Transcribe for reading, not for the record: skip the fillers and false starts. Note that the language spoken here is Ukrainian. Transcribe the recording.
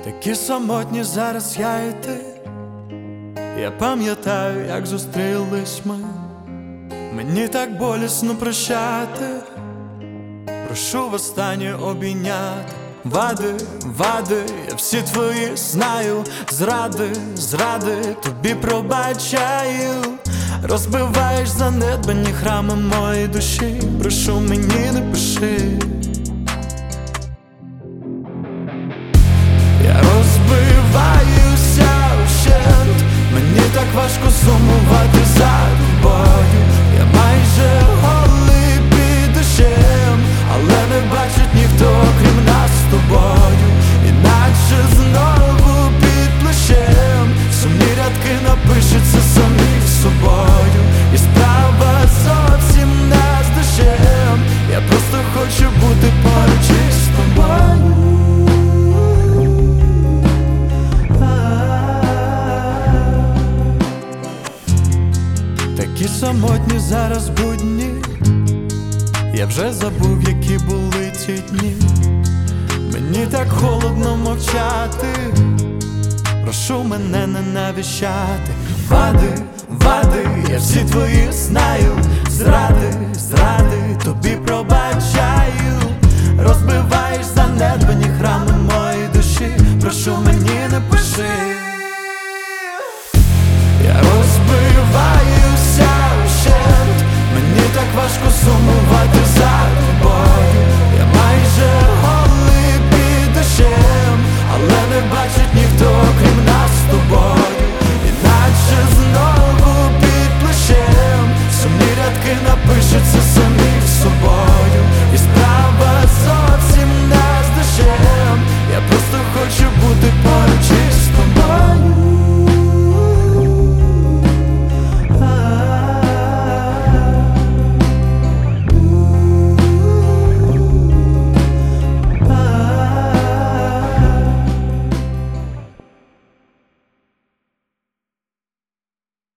Такі самотні зараз я і ти. Я пам'ятаю, як зустрілись ми. Мені так болісно прощати. Прошу востаннє обійняти. Вади, я всі твої знаю. Зради, тобі пробачаю. Розбиваєш занедбані храми моєї душі. Прошу, мені не пиши. Я розбиваюся вщент. Мені так важко сумувати за тобою. Я майже голий під дощем, але не бачить ніхто, крім нас з тобою. Іначе знову під плащем сумні рядки напишуться самі собою. І справа зовсім не з дощем. Я просто хочу бути поруч із тобою. Такі самотні зараз будні. Я вже забув, які були ті дні. Мені так холодно мовчати. Прошу мене не навіщати. Вади, я всі твої знаю. Зради, тобі пробачаю.